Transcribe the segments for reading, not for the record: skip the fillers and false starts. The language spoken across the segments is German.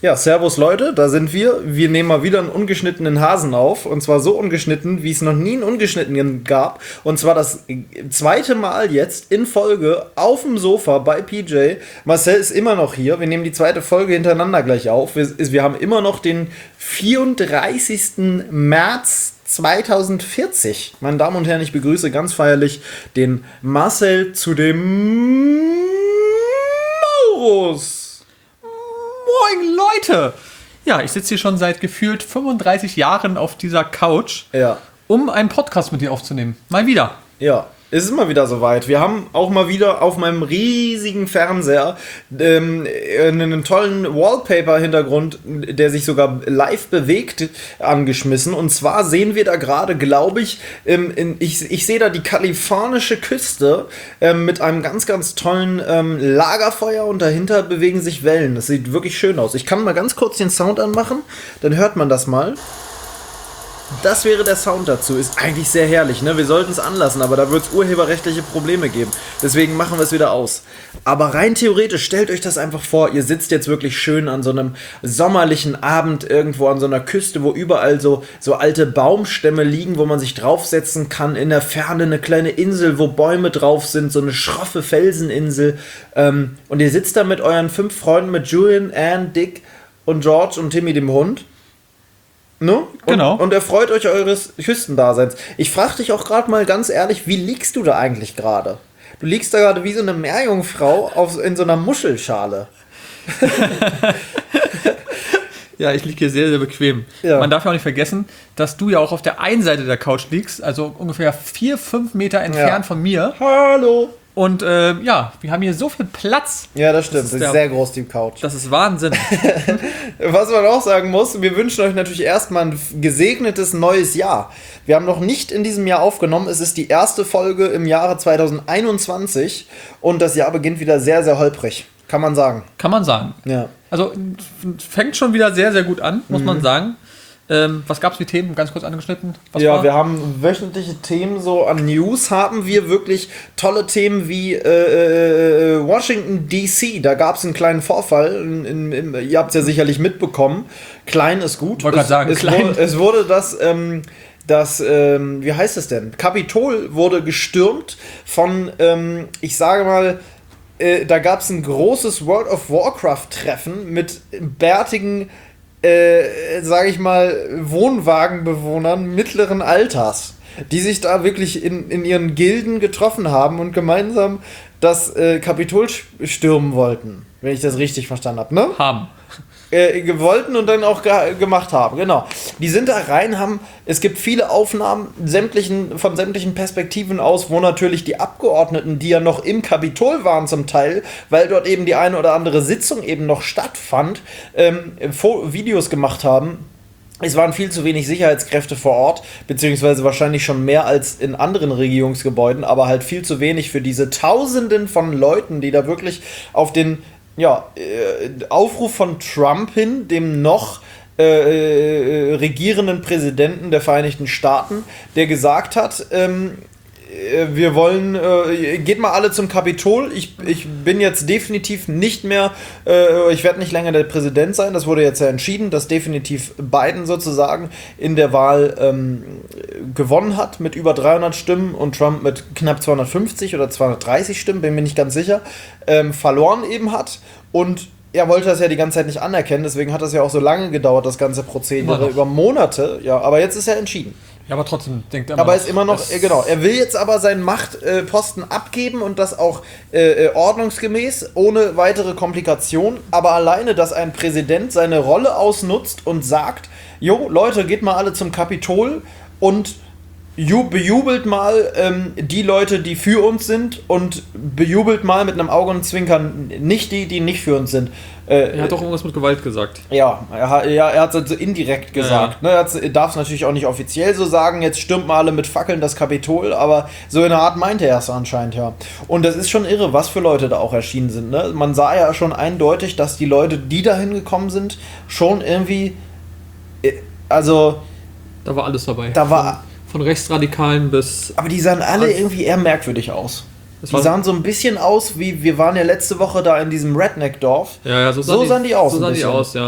Ja, servus Leute, da sind wir. Wir nehmen mal wieder einen ungeschnittenen Hasen auf. Und zwar so ungeschnitten, wie es noch nie einen ungeschnittenen gab. Und zwar das zweite Mal jetzt in Folge auf dem Sofa bei PJ. Marcel ist immer noch hier. Wir nehmen die zweite Folge hintereinander gleich auf. Wir haben immer noch den 34. März 2040. Meine Damen und Herren, ich begrüße ganz feierlich den Marcel zu dem Maurus. Moin Leute! Ja, ich sitze hier schon seit gefühlt 35 Jahren auf dieser Couch, um einen Podcast mit dir aufzunehmen. Mal wieder. Ja, es ist mal wieder soweit. Wir haben auch mal wieder auf meinem riesigen Fernseher einen tollen Wallpaper-Hintergrund, der sich sogar live bewegt, angeschmissen. Und zwar sehen wir da gerade, glaube ich, ich sehe da die kalifornische Küste mit einem ganz, ganz tollen Lagerfeuer und dahinter bewegen sich Wellen. Das sieht wirklich schön aus. Ich kann mal ganz kurz den Sound anmachen, dann hört man das mal. Das wäre der Sound dazu. Ist eigentlich sehr herrlich, ne? Wir sollten es anlassen, aber da wird es urheberrechtliche Probleme geben. Deswegen machen wir es wieder aus. Aber rein theoretisch, stellt euch das einfach vor, ihr sitzt jetzt wirklich schön an so einem sommerlichen Abend irgendwo an so einer Küste, wo überall so alte Baumstämme liegen, wo man sich draufsetzen kann. In der Ferne eine kleine Insel, wo Bäume drauf sind, so eine schroffe Felseninsel. Und ihr sitzt da mit euren 5 Freunden, mit Julian, Anne, Dick und George und Timmy, dem Hund. Ne? Genau. Und erfreut euch eures Küstendaseins. Ich frage dich auch gerade mal ganz ehrlich, wie liegst du da eigentlich gerade? Du liegst da gerade wie so eine Meerjungfrau in so einer Muschelschale. Ja, ich liege hier sehr, sehr bequem. Ja. Man darf ja auch nicht vergessen, dass du ja auch auf der einen Seite der Couch liegst, also ungefähr 4-5 Meter entfernt von mir. Hallo! Und wir haben hier so viel Platz. Ja, das stimmt. Das ist sehr groß, die Couch. Das ist Wahnsinn. Was man auch sagen muss, wir wünschen euch natürlich erstmal ein gesegnetes neues Jahr. Wir haben noch nicht in diesem Jahr aufgenommen. Es ist die erste Folge im Jahre 2021 und das Jahr beginnt wieder sehr, sehr holprig. Kann man sagen. Kann man sagen. Ja. Also fängt schon wieder sehr, sehr gut an, muss man sagen. Was gab es für Themen? Ganz kurz angeschnitten. Wir haben wöchentliche Themen, so an News haben wir wirklich tolle Themen wie Washington DC. Da gab es einen kleinen Vorfall. Ihr habt es ja sicherlich mitbekommen. Klein ist gut. Ich wollte gerade sagen, klein. Es wurde wie heißt es denn? Kapitol wurde gestürmt von, ich sage mal, da gab es ein großes World of Warcraft-Treffen mit bärtigen sage ich mal, Wohnwagenbewohnern mittleren Alters, die sich da wirklich in ihren Gilden getroffen haben und gemeinsam das Kapitol stürmen wollten, wenn ich das richtig verstanden habe, ne? Wollten und dann auch gemacht haben, genau. Die sind da rein, es gibt viele Aufnahmen von sämtlichen Perspektiven aus, wo natürlich die Abgeordneten, die ja noch im Kapitol waren zum Teil, weil dort eben die eine oder andere Sitzung eben noch stattfand, Videos gemacht haben. Es waren viel zu wenig Sicherheitskräfte vor Ort, beziehungsweise wahrscheinlich schon mehr als in anderen Regierungsgebäuden, aber halt viel zu wenig für diese Tausenden von Leuten, die da wirklich auf den Aufruf von Trump hin, dem noch regierenden Präsidenten der Vereinigten Staaten, der gesagt hat, wir wollen, geht mal alle zum Kapitol, ich bin jetzt definitiv nicht mehr, ich werde nicht länger der Präsident sein, das wurde jetzt ja entschieden, dass definitiv Biden sozusagen in der Wahl gewonnen hat mit über 300 Stimmen und Trump mit knapp 250 oder 230 Stimmen, bin mir nicht ganz sicher, verloren eben hat und er wollte das ja die ganze Zeit nicht anerkennen, deswegen hat das ja auch so lange gedauert, das ganze Prozedere, über Monate, ja, aber jetzt ist er entschieden. Ja, aber trotzdem denkt er aber ist immer noch, genau, er will jetzt aber seinen Machtposten abgeben und das auch ordnungsgemäß, ohne weitere Komplikationen, aber alleine, dass ein Präsident seine Rolle ausnutzt und sagt, jo, Leute, geht mal alle zum Kapitol und bejubelt mal die Leute, die für uns sind und bejubelt mal mit einem Augenzwinkern nicht die nicht für uns sind. Er hat doch irgendwas mit Gewalt gesagt. Ja, er hat es so indirekt gesagt. Ja. Ne, er darf es natürlich auch nicht offiziell so sagen, jetzt stürmt mal alle mit Fackeln das Kapitol, aber so in der Art meinte er es anscheinend, ja. Und das ist schon irre, was für Leute da auch erschienen sind. Ne? Man sah ja schon eindeutig, dass die Leute, die da hingekommen sind, schon irgendwie, also... Da war alles dabei. Von Rechtsradikalen bis... Aber die sahen alle irgendwie eher merkwürdig aus. Die sahen so ein bisschen aus, wie wir waren ja letzte Woche da in diesem Redneck-Dorf. Ja, so sahen die aus. So sahen die aus, ja.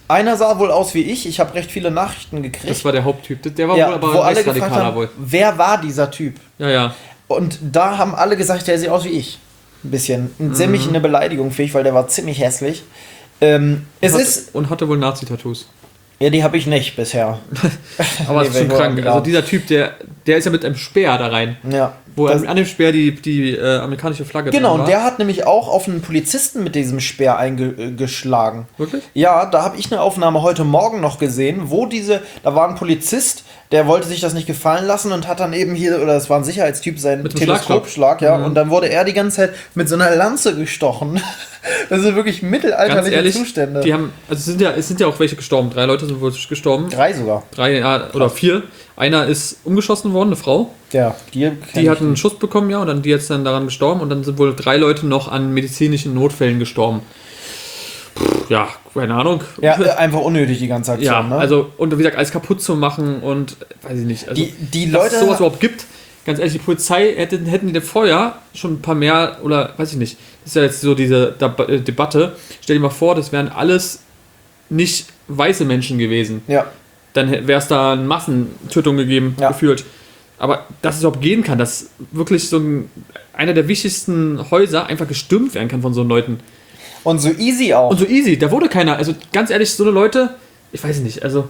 Einer sah wohl aus wie ich habe recht viele Nachrichten gekriegt. Das war der Haupttyp, der war wohl aber rechtsradikaler wohl. Wer war dieser Typ? Ja. Und da haben alle gesagt, der sieht aus wie ich. Ein bisschen. Ziemlich eine Beleidigung für ich, weil der war ziemlich hässlich. Und hatte wohl Nazi-Tattoos. Ja, die habe ich nicht bisher. Aber das ist schon krank. Also dieser Typ, der ist ja mit einem Speer da rein. Ja. Wo an dem Speer die amerikanische Flagge dran war. Genau, und der hat nämlich auch auf einen Polizisten mit diesem Speer eingeschlagen. Wirklich? Ja, da habe ich eine Aufnahme heute Morgen noch gesehen, da war ein Polizist, der wollte sich das nicht gefallen lassen und hat dann eben das war ein Sicherheitstyp, seinen Teleskopschlag, und dann wurde er die ganze Zeit mit so einer Lanze gestochen. Das sind wirklich mittelalterliche Zustände. Es sind ja auch welche gestorben. 3 Leute sind wohl gestorben. 3 sogar. 3 oder 4. Einer ist umgeschossen worden, eine Frau. Ja, die hat einen Schuss bekommen, und dann die jetzt dann daran gestorben, und dann sind wohl 3 Leute noch an medizinischen Notfällen gestorben. Ja, keine Ahnung. Ja, einfach unnötig die ganze Aktion. Ja, ne? Also, und wie gesagt, alles kaputt zu machen und weiß ich nicht. Also, die Leute, dass es sowas überhaupt gibt, ganz ehrlich, die Polizei hätten die vorher schon ein paar mehr, oder weiß ich nicht, das ist ja jetzt so diese Debatte, stell dir mal vor, das wären alles nicht weiße Menschen gewesen. Ja. Dann wäre es da eine Massentötung gegeben, gefühlt. Aber dass es überhaupt gehen kann, dass wirklich einer der wichtigsten Häuser einfach gestürmt werden kann von so Leuten. Und so easy auch. Und so easy, da wurde keiner, also ganz ehrlich, so eine Leute, ich weiß nicht, also...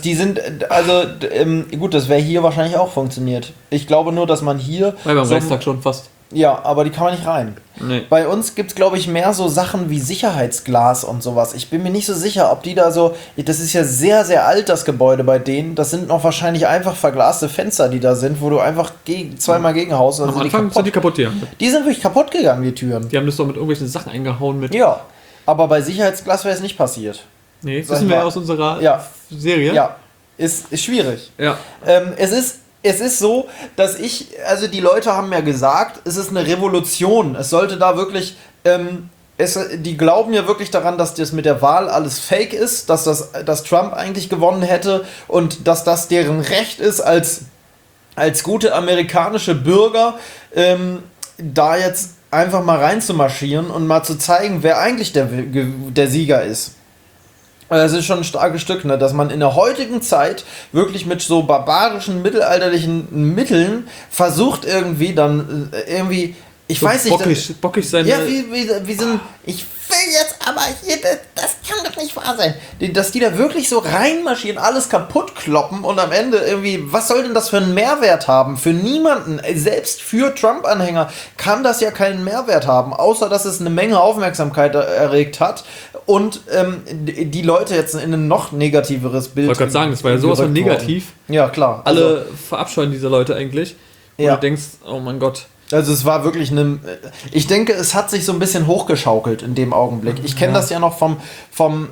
Gut, das wäre hier wahrscheinlich auch funktioniert. Ich glaube nur, dass man hier... Weil beim Reichstag schon fast. Ja, aber die kann man nicht rein. Nee. Bei uns gibt es, glaube ich, mehr so Sachen wie Sicherheitsglas und sowas. Ich bin mir nicht so sicher, ob die da so... Das ist ja sehr, sehr alt, das Gebäude bei denen. Das sind noch wahrscheinlich einfach verglaste Fenster, die da sind, wo du einfach zweimal gegenhaust. Am Anfang sind die kaputt, ja. Die sind wirklich kaputt gegangen, die Türen. Die haben das doch mit irgendwelchen Sachen eingehauen mit... Ja, aber bei Sicherheitsglas wäre es nicht passiert. Nee, das wissen wir ja aus unserer Serie. Ja, ist schwierig. Ja. Es ist so, dass die Leute haben ja gesagt, es ist eine Revolution. Es sollte da wirklich, die glauben ja wirklich daran, dass das mit der Wahl alles fake ist, dass Trump eigentlich gewonnen hätte und dass das deren Recht ist als gute amerikanische Bürger, da jetzt einfach mal reinzumarschieren und mal zu zeigen, wer eigentlich der Sieger ist. Das ist schon ein starkes Stück, ne? Dass man in der heutigen Zeit wirklich mit so barbarischen, mittelalterlichen Mitteln versucht ich so weiß nicht... Bockig sein. Ja, wie so ein... Ich will jetzt aber hier... Das kann doch nicht wahr sein. Dass die da wirklich so reinmarschieren, alles kaputt kloppen und am Ende irgendwie... Was soll denn das für einen Mehrwert haben? Für niemanden, selbst für Trump-Anhänger, kann das ja keinen Mehrwert haben, außer dass es eine Menge Aufmerksamkeit erregt hat und die Leute jetzt in ein noch negativeres Bild... Ich wollte gerade sagen, das war ja sowas von negativ. Ja, klar. Alle verabscheuen diese Leute eigentlich. Und du denkst, oh mein Gott... Also es war wirklich ich denke, es hat sich so ein bisschen hochgeschaukelt in dem Augenblick. Ich kenne das ja noch vom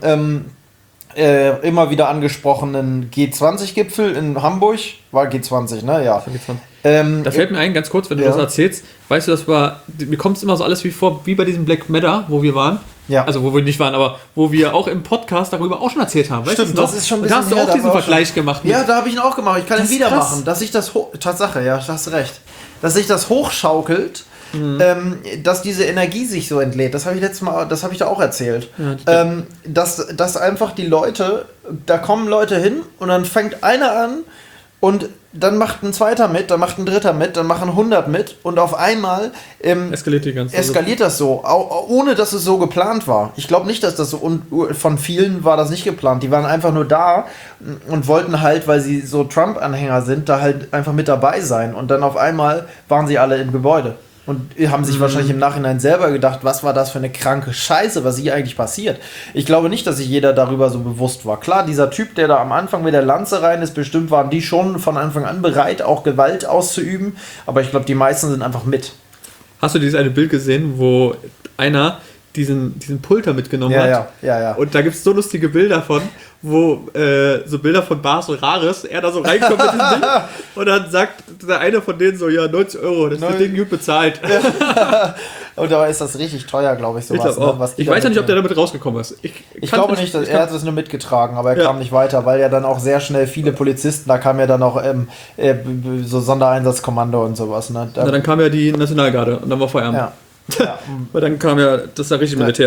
immer wieder angesprochenen G20-Gipfel in Hamburg. War G20, ne? Ja. Da fällt mir ein, ganz kurz, wenn du das erzählst, weißt du, mir kommt es immer so alles wie bei diesem Black Matter, wo wir waren. Ja. Also wo wir nicht waren, aber wo wir auch im Podcast darüber auch schon erzählt haben. Stimmt, das ist schon ein bisschen. Da hast du auch diesen Vergleich gemacht. Ja, da habe ich ihn auch gemacht. Ich kann ihn wieder machen. Dass sich das Tatsache, ja, da hast du recht. Dass sich das hochschaukelt, dass diese Energie sich so entlädt. Das habe ich da auch erzählt. Ja, dass einfach die Leute, da kommen Leute hin und dann fängt einer an und dann macht ein zweiter mit, dann macht ein dritter mit, dann machen 100 mit und auf einmal eskaliert das so, ohne dass es so geplant war. Ich glaube nicht, dass das so, und von vielen war das nicht geplant. Die waren einfach nur da und wollten halt, weil sie so Trump-Anhänger sind, da halt einfach mit dabei sein und dann auf einmal waren sie alle im Gebäude. Und haben sich wahrscheinlich im Nachhinein selber gedacht, was war das für eine kranke Scheiße, was hier eigentlich passiert. Ich glaube nicht, dass sich jeder darüber so bewusst war. Klar, dieser Typ, der da am Anfang mit der Lanze rein ist, bestimmt waren die schon von Anfang an bereit, auch Gewalt auszuüben. Aber ich glaube, die meisten sind einfach mit. Hast du dieses eine Bild gesehen, wo einer diesen Pulter mitgenommen hat? Ja. Und da gibt es so lustige Bilder von, wo so Bilder von Basel Rares, er da so reinkommt mit diesem Ding und dann sagt der eine von denen so, ja, 90 €, das ist das Ding gut bezahlt. Und da ist das richtig teuer, glaube ich, sowas. Ich weiß ja nicht, ob der damit rausgekommen ist. Ich glaube nicht, er hat es nur mitgetragen, aber er kam nicht weiter, weil ja dann auch sehr schnell viele Polizisten, da kam ja dann auch so Sondereinsatzkommando und sowas. Ne? Dann kam ja die Nationalgarde und dann war Feierabend. Ja. Weil dann kam ja das richtige Militär.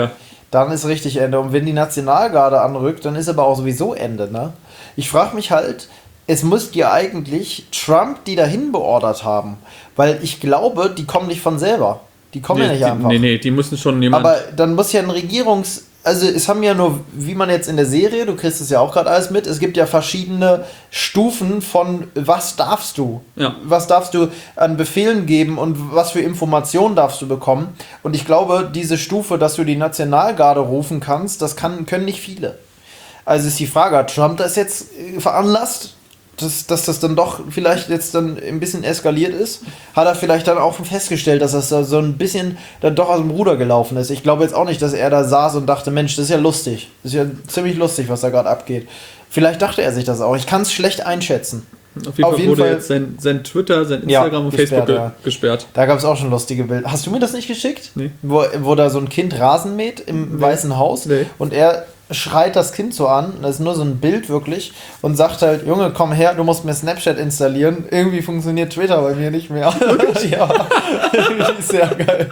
Dann ist richtig Ende. Und wenn die Nationalgarde anrückt, dann ist aber auch sowieso Ende, ne? Ich frage mich halt, es müsste ja eigentlich Trump die dahin beordert haben. Weil ich glaube, die kommen nicht von selber. Die kommen ja nicht einfach. Nee, die müssen schon jemand... Aber dann muss ja ein Also es haben ja nur, wie man jetzt in der Serie, du kriegst es ja auch gerade alles mit, es gibt ja verschiedene Stufen von was darfst du? Ja. Was darfst du an Befehlen geben und was für Informationen darfst du bekommen? Und ich glaube, diese Stufe, dass du die Nationalgarde rufen kannst, können nicht viele. Also ist die Frage, hat Trump das jetzt veranlasst? Dass das dann doch vielleicht jetzt dann ein bisschen eskaliert ist, hat er vielleicht dann auch festgestellt, dass das da so ein bisschen dann doch aus dem Ruder gelaufen ist. Ich glaube jetzt auch nicht, dass er da saß und dachte, Mensch, das ist ja lustig. Das ist ja ziemlich lustig, was da gerade abgeht. Vielleicht dachte er sich das auch. Ich kann es schlecht einschätzen. Auf jeden Fall wurde jetzt sein Twitter, sein Instagram und gesperrt, Facebook gesperrt. Da gab es auch schon lustige Bilder. Hast du mir das nicht geschickt? Nee. Wo da so ein Kind Rasen mäht im Weißen Haus und er schreit das Kind so an, das ist nur so ein Bild wirklich, und sagt halt, Junge, komm her, du musst mir Snapchat installieren. Irgendwie funktioniert Twitter bei mir nicht mehr. Ja, sehr geil.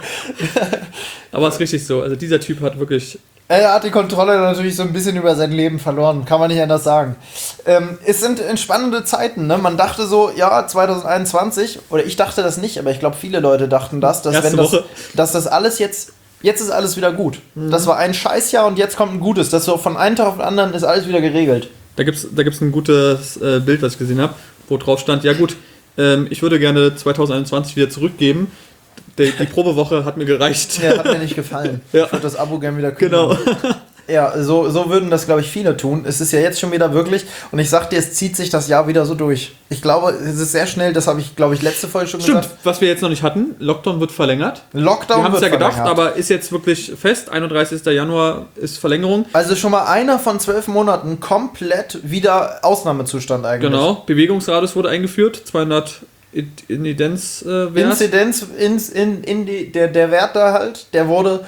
Aber es ist richtig so, also dieser Typ hat wirklich... Er hat die Kontrolle natürlich so ein bisschen über sein Leben verloren, kann man nicht anders sagen. Es sind entspannende Zeiten, ne? Man dachte so, ja, 2021, oder ich dachte das nicht, aber ich glaube, viele Leute dachten das, dass dass das alles jetzt ist alles wieder gut. Das war ein Scheißjahr und jetzt kommt ein gutes. Das so von einem Tag auf den anderen ist alles wieder geregelt. Da gibt's ein gutes Bild, was ich gesehen habe, wo drauf stand, ja gut, ich würde gerne 2021 wieder zurückgeben. Die Probewoche hat mir gereicht. Ja, hat mir nicht gefallen. Ja. Ich würde das Abo gerne wieder kündigen. Genau. Ja, so würden das, glaube ich, viele tun. Es ist ja jetzt schon wieder wirklich, und ich sag dir, es zieht sich das Jahr wieder so durch. Ich glaube, es ist sehr schnell, das habe ich, glaube ich, letzte Folge schon gesagt. Was wir jetzt noch nicht hatten, Lockdown wird verlängert. Wir haben es ja gedacht, aber ist jetzt wirklich fest, 31. Januar ist Verlängerung. Also schon mal einer von 12 Monaten komplett wieder Ausnahmezustand eigentlich. Genau, Bewegungsradius wurde eingeführt, 200 Inzidenzwert. Der Wert da halt, der wurde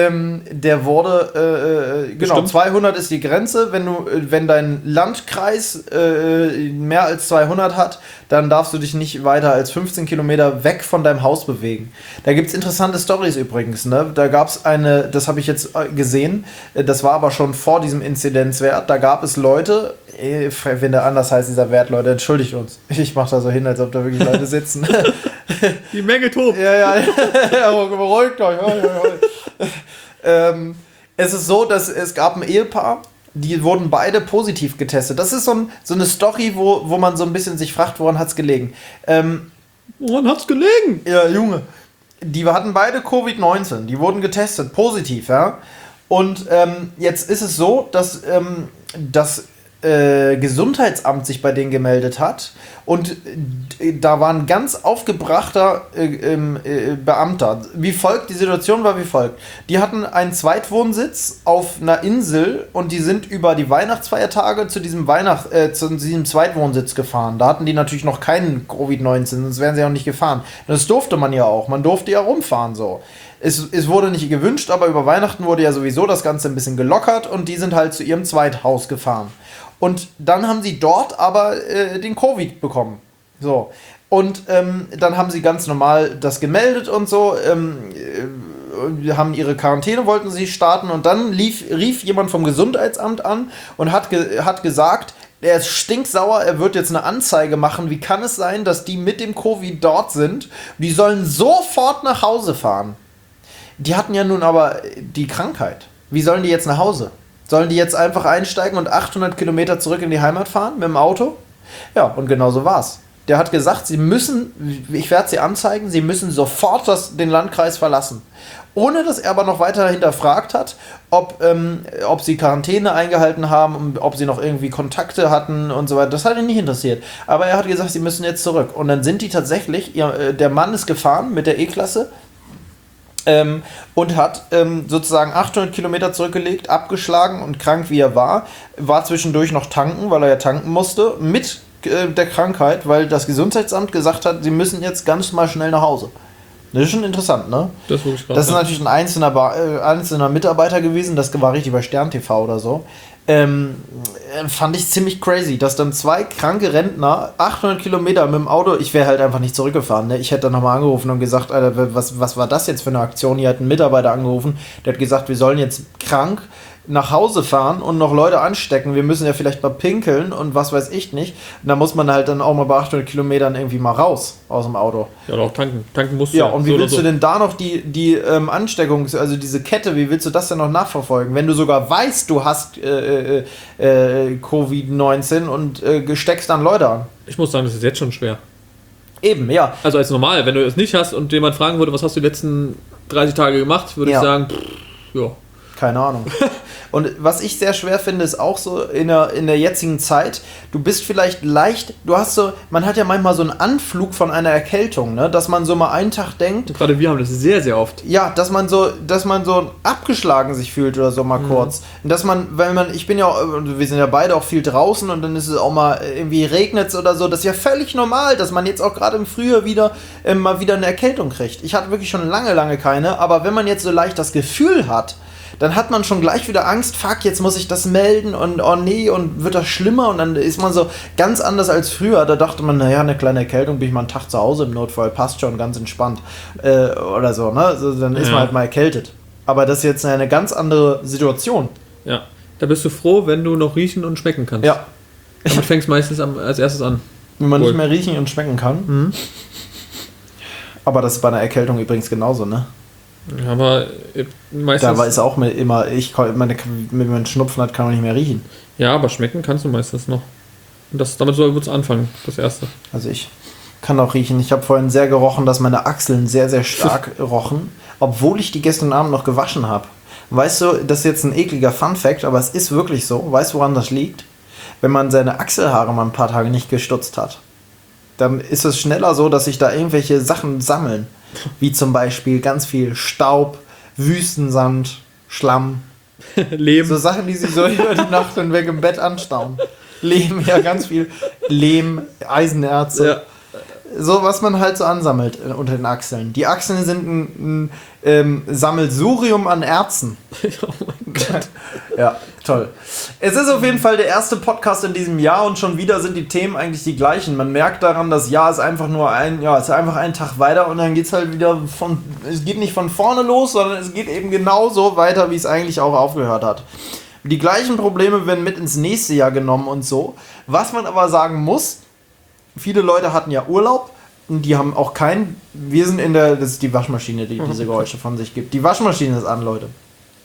genau, 200 ist die Grenze. Wenn dein Landkreis mehr als 200 hat, dann darfst du dich nicht weiter als 15 Kilometer weg von deinem Haus bewegen. Da gibt es interessante Storys übrigens. Ne? Da gab es das habe ich jetzt gesehen, das war aber schon vor diesem Inzidenzwert, da gab es Leute, wenn der anders heißt, dieser Wert, Leute, entschuldigt uns. Ich mache da so hin, als ob da wirklich Leute sitzen. Die Menge tobt. Ja, beruhigt euch. Es ist so, dass es gab ein Ehepaar, die wurden beide positiv getestet. Das ist so eine Story, wo man so ein bisschen sich fragt, woran hat's gelegen. Woran hat's gelegen? Ja, Junge. Die hatten beide Covid-19, die wurden getestet, positiv, ja. Und jetzt ist es so, dass das Gesundheitsamt sich bei denen gemeldet hat und da war ein ganz aufgebrachter Beamter. Die Situation war wie folgt. Die hatten einen Zweitwohnsitz auf einer Insel und die sind über die Weihnachtsfeiertage zu diesem Zweitwohnsitz gefahren. Da hatten die natürlich noch keinen Covid-19, sonst wären sie auch nicht gefahren. Das durfte man ja auch. Man durfte ja rumfahren so. Es wurde nicht gewünscht, aber über Weihnachten wurde ja sowieso das Ganze ein bisschen gelockert und die sind halt zu ihrem Zweithaus gefahren. Und dann haben sie dort aber den Covid bekommen. So. Und dann haben sie ganz normal das gemeldet und so, haben ihre Quarantäne, wollten sie starten und dann rief jemand vom Gesundheitsamt an und hat gesagt, er ist stinksauer, er wird jetzt eine Anzeige machen. Wie kann es sein, dass die mit dem Covid dort sind? Die sollen sofort nach Hause fahren. Die hatten ja nun aber die Krankheit. Wie sollen die jetzt nach Hause? Sollen die jetzt einfach einsteigen und 800 Kilometer zurück in die Heimat fahren mit dem Auto? Ja, und genau so war's. Der hat gesagt, ich werde sie anzeigen, sie müssen sofort den Landkreis verlassen. Ohne dass er aber noch weiter hinterfragt hat, ob sie Quarantäne eingehalten haben, ob sie noch irgendwie Kontakte hatten und so weiter. Das hat ihn nicht interessiert. Aber er hat gesagt, sie müssen jetzt zurück. Und dann sind die tatsächlich, der Mann ist gefahren mit der E-Klasse, und hat sozusagen 800 Kilometer zurückgelegt, abgeschlagen und krank wie er war zwischendurch noch tanken, weil er ja tanken musste, mit der Krankheit, weil das Gesundheitsamt gesagt hat, sie müssen jetzt ganz mal schnell nach Hause. Das ist schon interessant, ne? Das ist wirklich krass. Das ist natürlich ein einzelner Mitarbeiter gewesen, das war richtig bei Stern TV oder so. Fand ich ziemlich crazy, dass dann 2 kranke Rentner 800 Kilometer mit dem Auto, ich wäre halt einfach nicht zurückgefahren, ne? Ich hätte dann nochmal angerufen und gesagt, Alter, was war das jetzt für eine Aktion? Hier hat ein Mitarbeiter angerufen, der hat gesagt, wir sollen jetzt krank nach Hause fahren und noch Leute anstecken, wir müssen ja vielleicht mal pinkeln und was weiß ich nicht. Und da muss man halt dann auch mal bei 800 Kilometern irgendwie mal raus aus dem Auto. Ja, oder auch tanken. Tanken musst du ja. Und wie so willst du denn da noch die also diese Kette, wie willst du das denn noch nachverfolgen? Wenn du sogar weißt, du hast Covid-19 und steckst dann Leute an. Ich muss sagen, das ist jetzt schon schwer. Eben, ja. Also als normal, wenn du es nicht hast und jemand fragen würde, was hast du die letzten 30 Tage gemacht, würde ich sagen, ja. Keine Ahnung. Und was ich sehr schwer finde, ist auch so in der jetzigen Zeit, du bist vielleicht leicht, man hat ja manchmal so einen Anflug von einer Erkältung, ne? Dass man so mal einen Tag denkt. Und gerade wir haben das sehr, sehr oft. Ja, dass man so abgeschlagen sich fühlt oder so mal kurz. Und dass wir sind ja beide auch viel draußen und dann ist es auch mal irgendwie regnet oder so. Das ist ja völlig normal, dass man jetzt auch gerade im Frühjahr mal wieder eine Erkältung kriegt. Ich hatte wirklich schon lange, lange keine, aber wenn man jetzt so leicht das Gefühl hat, dann hat man schon gleich wieder Angst, fuck, jetzt muss ich das melden und oh nee, und wird das schlimmer und dann ist man so ganz anders als früher. Da dachte man, naja, eine kleine Erkältung, bin ich mal einen Tag zu Hause im Notfall, passt schon, ganz entspannt oder so, ne? Also, dann ist man halt mal erkältet. Aber das ist jetzt eine ganz andere Situation. Ja, da bist du froh, wenn du noch riechen und schmecken kannst. Ja. Damit fängst du meistens als erstes an. Wenn man nicht mehr riechen und schmecken kann. Mhm. Aber das ist bei einer Erkältung übrigens genauso, ne? Aber meistens... Da ist auch wenn man Schnupfen hat, kann man nicht mehr riechen. Ja, aber schmecken kannst du meistens noch. Und damit soll es anfangen, das Erste. Also ich kann auch riechen. Ich habe vorhin sehr gerochen, dass meine Achseln sehr, sehr stark rochen, obwohl ich die gestern Abend noch gewaschen habe. Weißt du, das ist jetzt ein ekliger Funfact, aber es ist wirklich so. Weißt du, woran das liegt? Wenn man seine Achselhaare mal ein paar Tage nicht gestutzt hat, dann ist es schneller so, dass sich da irgendwelche Sachen sammeln. Wie zum Beispiel ganz viel Staub, Wüstensand, Schlamm. Lehm. So Sachen, die sich so über die Nacht hinweg im Bett anstauen. Lehm, ja, ganz viel. Lehm, Eisenerze. Ja. So, was man halt so ansammelt unter den Achseln. Die Achseln sind ein Sammelsurium an Erzen. Oh mein Gott. Ja, toll. Es ist auf jeden Fall der erste Podcast in diesem Jahr und schon wieder sind die Themen eigentlich die gleichen. Man merkt daran, das Jahr ist einfach ist einfach ein Tag weiter und dann geht es halt wieder es geht nicht von vorne los, sondern es geht eben genauso weiter, wie es eigentlich auch aufgehört hat. Die gleichen Probleme werden mit ins nächste Jahr genommen und so. Was man aber sagen muss, viele Leute hatten ja Urlaub und die haben auch wir sind das ist die Waschmaschine, die diese Geräusche von sich gibt. Die Waschmaschine ist an, Leute.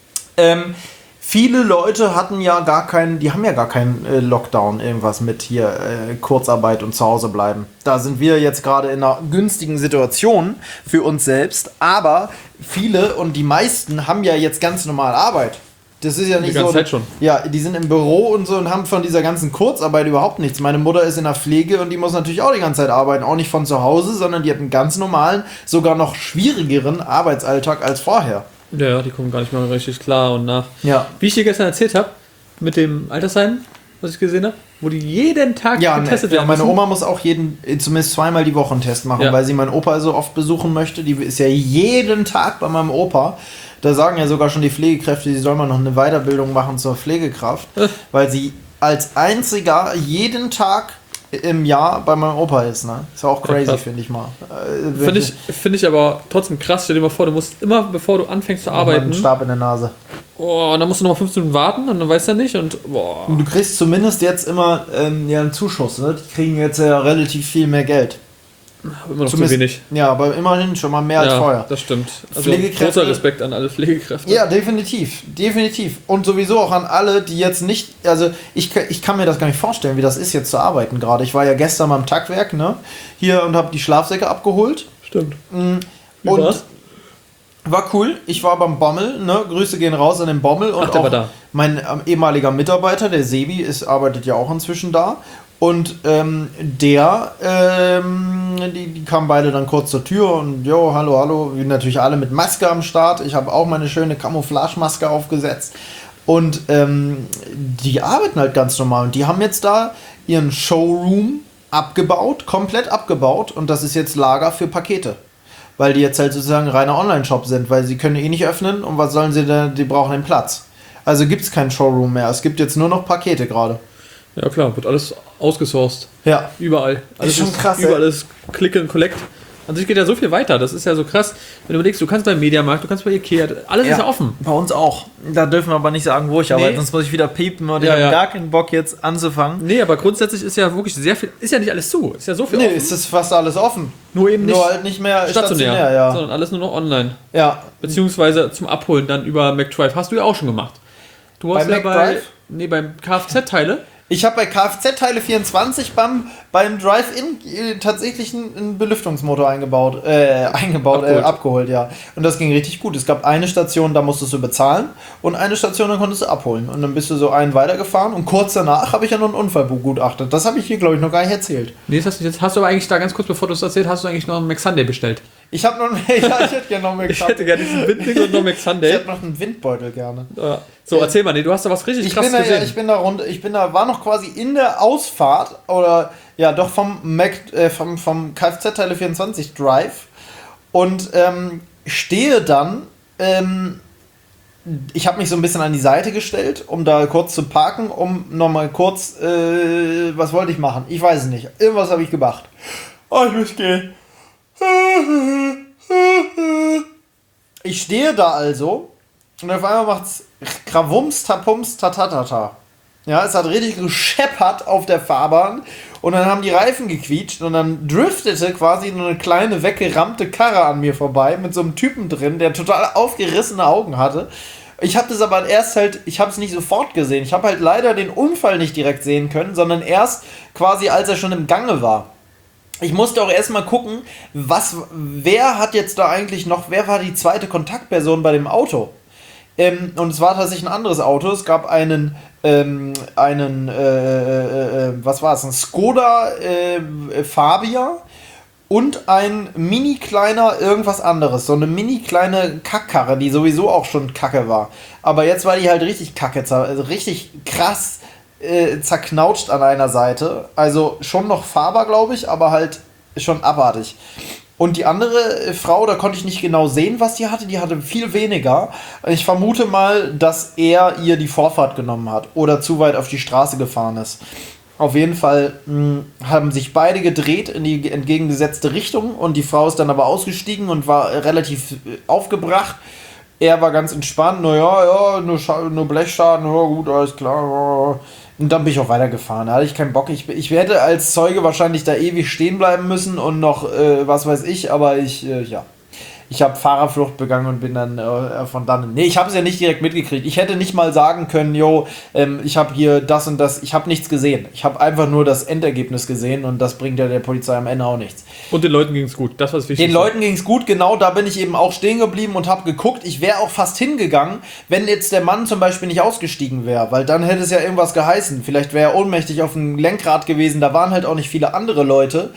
Viele Leute hatten ja gar keinen Lockdown, irgendwas mit hier Kurzarbeit und zu Hause bleiben. Da sind wir jetzt gerade in einer günstigen Situation für uns selbst, aber viele und die meisten haben ja jetzt ganz normal Arbeit. Das ist ja nicht so. Die ganze Zeit schon. Ja, die sind im Büro und so und haben von dieser ganzen Kurzarbeit überhaupt nichts. Meine Mutter ist in der Pflege und die muss natürlich auch die ganze Zeit arbeiten. Auch nicht von zu Hause, sondern die hat einen ganz normalen, sogar noch schwierigeren Arbeitsalltag als vorher. Ja, die kommen gar nicht mal richtig klar und nach. Ja. Wie ich dir gestern erzählt habe, mit dem Altersheim, was ich gesehen habe, wo die jeden Tag getestet werden. Meine Oma muss auch zumindest zweimal die Woche einen Test machen, weil sie meinen Opa so oft besuchen möchte. Die ist ja jeden Tag bei meinem Opa. Da sagen ja sogar schon die Pflegekräfte, sie soll mal noch eine Weiterbildung machen zur Pflegekraft, weil sie als einziger jeden Tag im Jahr bei meinem Opa ist. Ne? Ist auch crazy, finde ich mal. Finde ich aber trotzdem krass. Stell dir mal vor, du musst immer, bevor du anfängst zu arbeiten... einen Stab in der Nase. Oh, und dann musst du noch mal 15 Minuten warten und dann weißt du nicht und boah. Und du kriegst zumindest jetzt immer einen Zuschuss. Ne? Die kriegen jetzt ja relativ viel mehr Geld. Immer noch zu wenig. Ja, aber immerhin schon mal mehr als vorher. Das stimmt. Also großer Respekt an alle Pflegekräfte. Ja, definitiv. Definitiv. Und sowieso auch an alle, die jetzt nicht... Also ich kann mir das gar nicht vorstellen, wie das ist, jetzt zu arbeiten gerade. Ich war ja gestern beim Taktwerk, ne? Hier und habe die Schlafsäcke abgeholt. Stimmt. Wie war's? War cool. Ich war beim Bommel, ne? Grüße gehen raus an den Bommel. Und der war da. Mein ehemaliger Mitarbeiter, der Sebi, arbeitet ja auch inzwischen da. Und die kamen beide dann kurz zur Tür und jo, hallo, wir natürlich alle mit Maske am Start. Ich habe auch meine schöne Camouflage-Maske aufgesetzt. Und die arbeiten halt ganz normal. Und die haben jetzt da ihren Showroom komplett abgebaut. Und das ist jetzt Lager für Pakete. weil die jetzt halt sozusagen reiner Online-Shop sind, weil sie können eh nicht öffnen und was sollen sie denn, die brauchen den Platz. Also gibt es keinen Showroom mehr, es gibt jetzt nur noch Pakete gerade. Ja klar, wird alles ausgesourced. Ja. Überall. Alles ist schon krass. Überall ist Click and Collect. An sich geht ja so viel weiter, das ist ja so krass. Wenn du überlegst, du kannst beim Mediamarkt, du kannst bei Ikea, alles ist ja offen. Bei uns auch. Da dürfen wir aber nicht sagen, wo ich arbeite, sonst muss ich wieder piepen und ich habe gar keinen Bock jetzt anzufangen. Nee, aber grundsätzlich ist ja wirklich sehr viel, ist ja nicht alles zu, ist ja so viel offen. Nee, ist fast alles offen. Nur eben nicht, nur halt nicht mehr stationär, sondern alles nur noch online. Ja. Beziehungsweise zum Abholen dann über McDrive. Hast du ja auch schon gemacht. Du hast bei McDrive? Beim Kfz-Teile. Ich habe bei Kfz-Teile 24 beim Drive-In tatsächlich einen Belüftungsmotor abgeholt, ja. Und das ging richtig gut. Es gab eine Station, da musstest du bezahlen und eine Station, da konntest du abholen. Und dann bist du so einen weitergefahren und kurz danach habe ich ja noch einen Unfall begutachtet. Das habe ich hier, glaube ich, noch gar nicht erzählt. Nee, das hast du aber eigentlich da ganz kurz, bevor du es erzählt hast, du eigentlich noch einen McSunday bestellt. Ich hätte gerne noch McSunday. Ich hätte gerne diesen Windling und noch McSunday. Ich hätte noch einen Windbeutel gerne. Ja. So, erzähl mal, du hast da was richtig krasses gesehen. War noch quasi in der Ausfahrt oder ja doch vom Kfz-Teile 24 Drive und stehe dann, ich habe mich so ein bisschen an die Seite gestellt, um da kurz zu parken, um nochmal kurz, was wollte ich machen? Ich weiß es nicht. Irgendwas habe ich gemacht. Oh, ich muss gehen. Ich stehe da also und auf einmal macht's Krawums, Tapums, Tatatata. Ja, es hat richtig gescheppert auf der Fahrbahn und dann haben die Reifen gequietscht und dann driftete quasi nur eine kleine weggerammte Karre an mir vorbei mit so einem Typen drin, der total aufgerissene Augen hatte. Ich habe das aber ich habe es nicht sofort gesehen. Ich habe halt leider den Unfall nicht direkt sehen können, sondern erst quasi, als er schon im Gange war. Ich musste auch erstmal gucken, wer hat jetzt da eigentlich noch, wer war die zweite Kontaktperson bei dem Auto? Und es war tatsächlich ein anderes Auto. Es gab einen was war es? Ein Skoda Fabia und ein mini kleiner irgendwas anderes. So eine mini kleine Kackkarre, die sowieso auch schon kacke war. Aber jetzt war die halt richtig kacke, also richtig krass zerknautscht an einer Seite. Also schon noch fahrbar, glaube ich, aber halt schon abartig. Und die andere Frau, da konnte ich nicht genau sehen, was die hatte viel weniger. Ich vermute mal, dass er ihr die Vorfahrt genommen hat oder zu weit auf die Straße gefahren ist. Auf jeden Fall haben sich beide gedreht in die entgegengesetzte Richtung und die Frau ist dann aber ausgestiegen und war relativ aufgebracht. Er war ganz entspannt, nur Blechschaden, gut, alles klar. Und dann bin ich auch weitergefahren, da hatte ich keinen Bock. Ich hätte als Zeuge wahrscheinlich da ewig stehen bleiben müssen und noch, was weiß ich, aber ich habe Fahrerflucht begangen und bin dann von dann. Nee, ich habe es ja nicht direkt mitgekriegt. Ich hätte nicht mal sagen können, ich habe hier das und das. Ich habe nichts gesehen. Ich habe einfach nur das Endergebnis gesehen und das bringt ja der Polizei am Ende auch nichts. Und den Leuten ging es gut. Das war das Wichtigste. Den Leuten ging es gut, genau. Da bin ich eben auch stehen geblieben und habe geguckt. Ich wäre auch fast hingegangen, wenn jetzt der Mann zum Beispiel nicht ausgestiegen wäre, weil dann hätte es ja irgendwas geheißen. Vielleicht wäre er ohnmächtig auf dem Lenkrad gewesen. Da waren halt auch nicht viele andere Leute.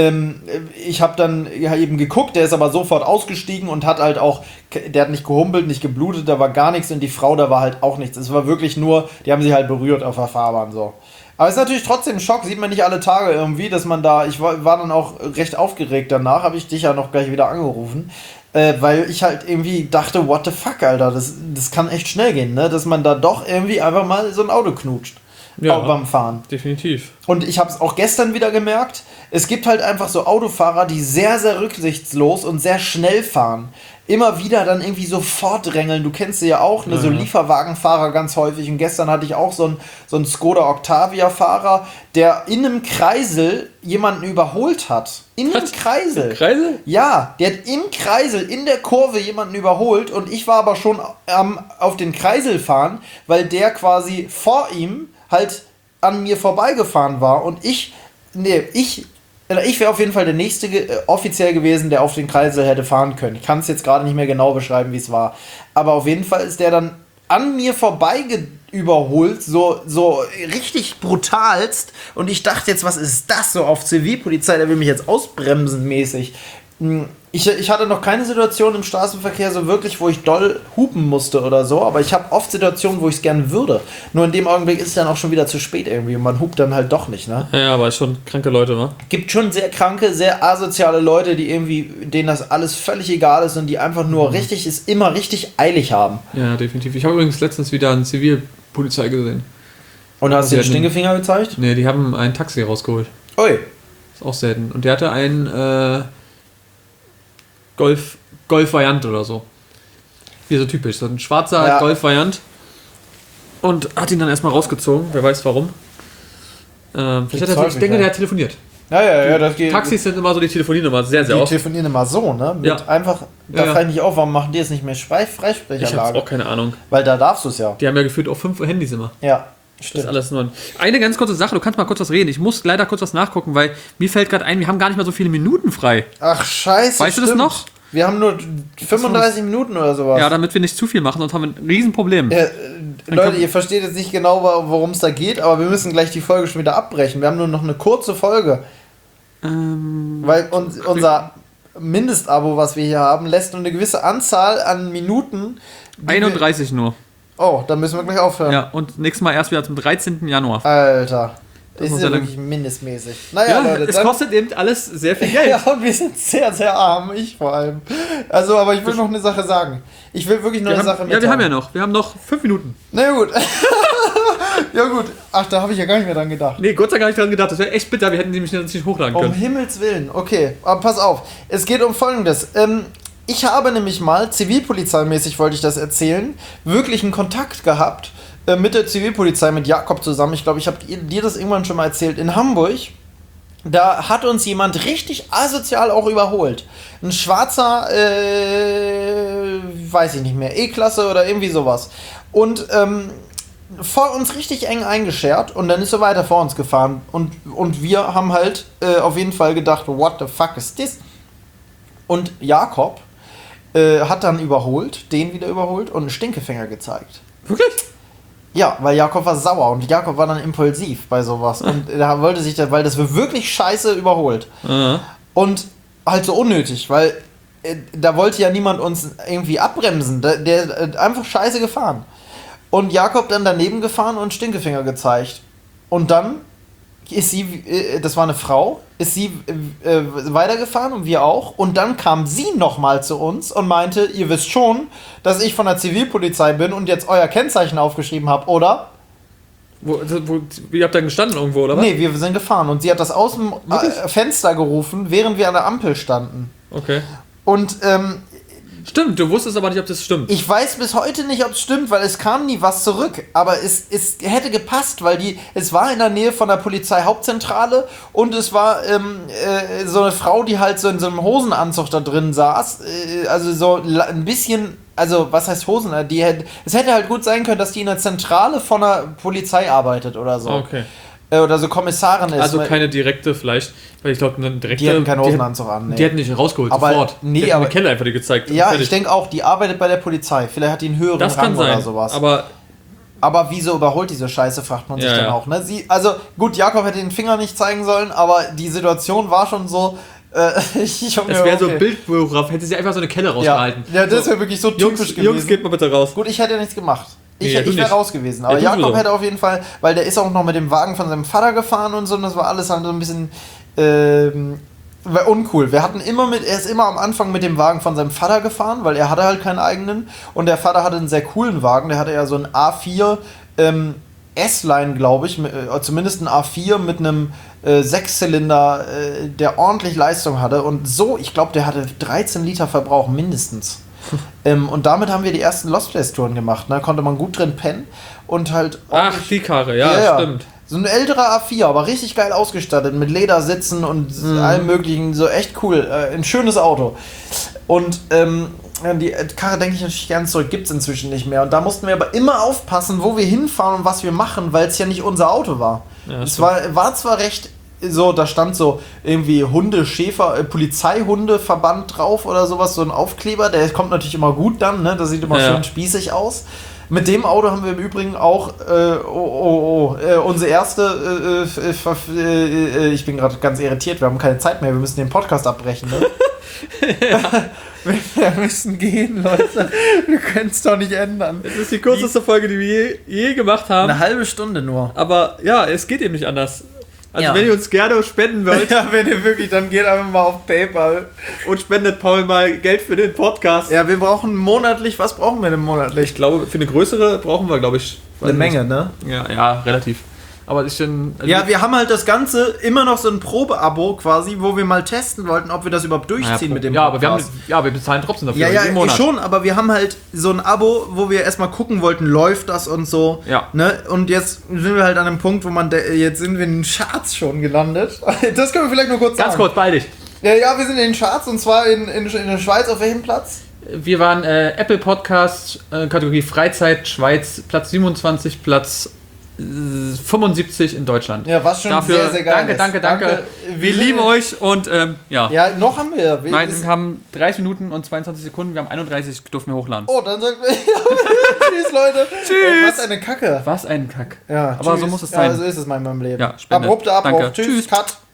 Ich habe dann eben geguckt. Der ist aber sofort ausgestiegen und hat halt auch, der hat nicht gehumpelt, nicht geblutet, da war gar nichts und die Frau, da war halt auch nichts. Es war wirklich nur, die haben sich halt berührt auf der Fahrbahn, so. Aber es ist natürlich trotzdem ein Schock, sieht man nicht alle Tage irgendwie, dass man da, ich war dann auch recht aufgeregt danach, habe ich dich ja noch gleich wieder angerufen, weil ich halt irgendwie dachte, what the fuck, Alter, das kann echt schnell gehen, ne, dass man da doch irgendwie einfach mal so ein Auto knutscht. Ja, auch beim Fahren. Definitiv. Und ich habe es auch gestern wieder gemerkt, es gibt halt einfach so Autofahrer, die sehr, sehr rücksichtslos und sehr schnell fahren. Immer wieder dann irgendwie so fortdrängeln. Du kennst sie ja auch, ne? So Lieferwagenfahrer ganz häufig. Und gestern hatte ich auch so einen Skoda Octavia-Fahrer, der in einem Kreisel jemanden überholt hat. In einem Kreisel. Kreisel? Ja, der hat im Kreisel, in der Kurve jemanden überholt und ich war aber schon auf den Kreisel fahren, weil der quasi vor ihm halt an mir vorbeigefahren war und ich wäre auf jeden Fall der Nächste offiziell gewesen, der auf den Kreisel hätte fahren können. Ich kann es jetzt gerade nicht mehr genau beschreiben, wie es war. Aber auf jeden Fall ist der dann an mir vorbei überholt, so richtig brutalst. Und ich dachte jetzt, was ist das so auf Zivilpolizei? Der will mich jetzt ausbremsen mäßig. Ich hatte noch keine Situation im Straßenverkehr so wirklich, wo ich doll hupen musste oder so, aber ich habe oft Situationen, wo ich es gerne würde. Nur in dem Augenblick ist es dann auch schon wieder zu spät irgendwie und man hupt dann halt doch nicht, ne? Ja, aber schon kranke Leute, ne? Gibt schon sehr kranke, sehr asoziale Leute, die irgendwie, denen das alles völlig egal ist und die einfach nur immer richtig eilig haben. Ja, definitiv. Ich habe übrigens letztens wieder eine Zivilpolizei gesehen. Und hast du den Stinkefinger gezeigt? Ne, die haben ein Taxi rausgeholt. Ui. Ist auch selten. Und der hatte einen Golf-Variant oder so. Wie so typisch. So ein schwarzer Golf-Variant. Und hat ihn dann erstmal rausgezogen. Wer weiß warum. Vielleicht hat ich denke, der hat telefoniert. Ja, das geht. Taxis sind immer so, die telefonieren immer sehr, sehr oft. oft. Die telefonieren immer so, ne? Einfach, da frage ich mich auch, warum machen die jetzt nicht mehr Freisprecherlage? Ich habe auch keine Ahnung. Weil da darfst du es ja. Die haben ja gefühlt auch 5 Handys immer. Ja. Stimmt. Das ist alles nur eine ganz kurze Sache, du kannst mal kurz was reden. Ich muss leider kurz was nachgucken, weil mir fällt gerade ein, wir haben gar nicht mehr so viele Minuten frei. Ach scheiße, weißt du das noch? Wir haben nur 35 Minuten oder sowas. Ja, damit wir nicht zu viel machen, sonst haben wir ein Riesenproblem. Leute, ihr versteht jetzt nicht genau, worum es da geht, aber wir müssen gleich die Folge schon wieder abbrechen. Wir haben nur noch eine kurze Folge. Weil unser Mindestabo, was wir hier haben, lässt nur eine gewisse Anzahl an Minuten. 31 nur. Oh, dann müssen wir gleich aufhören. Ja, und nächstes Mal erst wieder zum 13. Januar. Alter. Das ist ja wirklich mindestmäßig. Naja, ja, Leute. Es kostet eben alles sehr viel Geld. Ja, und wir sind sehr, sehr arm. Ich vor allem. Also, aber ich will noch eine Sache sagen. Ich will wirklich noch eine Sache mitteilen. Ja, wir haben ja noch. Wir haben noch 5 Minuten. Na gut. Ja gut. Ach, da habe ich ja gar nicht mehr dran gedacht. Nee, Gott sei Dank gar nicht dran gedacht. Das wäre echt bitter. Wir hätten nämlich nicht hochladen können. Um Himmels Willen. Okay, aber pass auf. Es geht um Folgendes. Ich habe nämlich mal, zivilpolizeimäßig wollte ich das erzählen, wirklich einen Kontakt gehabt mit der Zivilpolizei, mit Jakob zusammen. Ich glaube, ich habe dir das irgendwann schon mal erzählt. In Hamburg, da hat uns jemand richtig asozial auch überholt. Ein schwarzer, weiß ich nicht mehr, E-Klasse oder irgendwie sowas. Und vor uns richtig eng eingeschert und dann ist er weiter vor uns gefahren. Und wir haben halt auf jeden Fall gedacht, what the fuck is this? Und Jakob hat dann den wieder überholt und einen Stinkefinger gezeigt. Wirklich? Ja, weil Jakob war sauer und Jakob war dann impulsiv bei sowas. Und er wollte sich weil das war wirklich scheiße überholt. Und halt so unnötig, weil da wollte ja niemand uns irgendwie abbremsen. Der einfach scheiße gefahren. Und Jakob dann daneben gefahren und Stinkefinger gezeigt. Und dann ist sie, das war eine Frau, ist sie weitergefahren und wir auch. Und dann kam sie nochmal zu uns und meinte, ihr wisst schon, dass ich von der Zivilpolizei bin und jetzt euer Kennzeichen aufgeschrieben habe, oder? Ihr habt da gestanden irgendwo, oder was? Nee, wir sind gefahren und sie hat das aus dem Fenster gerufen, während wir an der Ampel standen. Okay. Und stimmt, du wusstest aber nicht, ob das stimmt. Ich weiß bis heute nicht, ob es stimmt, weil es kam nie was zurück. Aber es hätte gepasst, weil es war in der Nähe von der Polizeihauptzentrale und es war so eine Frau, die halt so in so einem Hosenanzug da drin saß. Also so ein bisschen, also was heißt Hosen? Es hätte halt gut sein können, dass die in der Zentrale von der Polizei arbeitet oder so. Okay. Oder so Kommissarin ist. Also keine direkte vielleicht, weil ich glaube, eine direkte... Die hatten keinen Hosenanzug an, nee. Die hätten nicht rausgeholt, aber, sofort. Nee, die hätten eine Kelle einfach dir gezeigt. Ja, ich denke auch, die arbeitet bei der Polizei. Vielleicht hat die einen höheren Rang oder sowas. Aber wieso überholt diese Scheiße, fragt man sich dann auch. Ne? Also gut, Jakob hätte den Finger nicht zeigen sollen, aber die Situation war schon so... das wäre so Bildfotograf, hätte sie einfach so eine Kelle rausgehalten. Ja, das wäre wirklich so typisch gewesen. Jungs, geht mal bitte raus. Gut, ich hätte ja nichts gemacht. Ich wäre raus gewesen. Aber Jakob hätte auf jeden Fall, weil der ist auch noch mit dem Wagen von seinem Vater gefahren und so, und das war alles halt so ein bisschen war uncool. Er ist immer am Anfang mit dem Wagen von seinem Vater gefahren, weil er hatte halt keinen eigenen. Und der Vater hatte einen sehr coolen Wagen, der hatte ja so einen A4 S-Line, glaube ich, zumindest ein A4 mit einem 6-Zylinder, der ordentlich Leistung hatte. Und so, ich glaube, der hatte 13 Liter Verbrauch mindestens. Und damit haben wir die ersten Lost Place Touren gemacht. Da konnte man gut drin pennen und halt. Ach, die Karre, ja, stimmt. So ein älterer A4, aber richtig geil ausgestattet mit Ledersitzen und allem möglichen, so echt cool. Ein schönes Auto. Und die Karre, denke ich natürlich gerne zurück, gibt es inzwischen nicht mehr. Und da mussten wir aber immer aufpassen, wo wir hinfahren und was wir machen, weil es ja nicht unser Auto war. Ja, es war zwar recht so, da stand so irgendwie Polizeihundeverband drauf oder sowas, so ein Aufkleber, der kommt natürlich immer gut dann, ne? Das sieht immer schön spießig aus. Mit dem Auto haben wir im Übrigen auch unsere erste, ich bin gerade ganz irritiert, wir haben keine Zeit mehr, wir müssen den Podcast abbrechen, ne? Wir müssen gehen, Leute. Wir können es doch nicht ändern. Es ist die kürzeste Folge, die wir je gemacht haben. Eine halbe Stunde nur. Aber ja, es geht eben nicht anders. Also wenn ihr uns gerne spenden wollt. Ja, wenn ihr wirklich, dann geht einfach mal auf PayPal. Und spendet Paul mal Geld für den Podcast. Ja, wir brauchen monatlich, was brauchen wir denn monatlich? Ich glaube, für eine größere brauchen wir, glaube ich. Eine Menge, ne? Ja, relativ. Aber ich bin... Also ja, wir haben halt das Ganze immer noch so ein Probeabo quasi, wo wir mal testen wollten, ob wir das überhaupt durchziehen mit dem Podcast. Aber wir bezahlen trotzdem dafür. Ja, schon, aber wir haben halt so ein Abo, wo wir erstmal gucken wollten, läuft das und so. Ja. Ne? Und jetzt sind wir halt an einem Punkt, wo jetzt sind wir in den Charts schon gelandet. Das können wir vielleicht nur kurz sagen. Ganz kurz, baldig. Ja, wir sind in den Charts und zwar in der Schweiz. Auf welchem Platz? Wir waren Apple Podcast, Kategorie Freizeit, Schweiz, Platz 27, Platz 75 in Deutschland. Ja, was schon dafür, sehr, sehr geil Danke. Wir lieben euch und ja. Ja, noch haben wir. Nein, wir haben 30 Minuten und 22 Sekunden, wir haben 31, dürfen wir hochladen. Oh, dann sagen wir tschüss, Leute. Tschüss. Was eine Kacke. Was ein Kack. Ja, aber tschüss. so muss es sein. Ja, so ist es mal in meinem Leben. Ja, Spende. Abrupter Abbruch. Danke. Tschüss. Cut.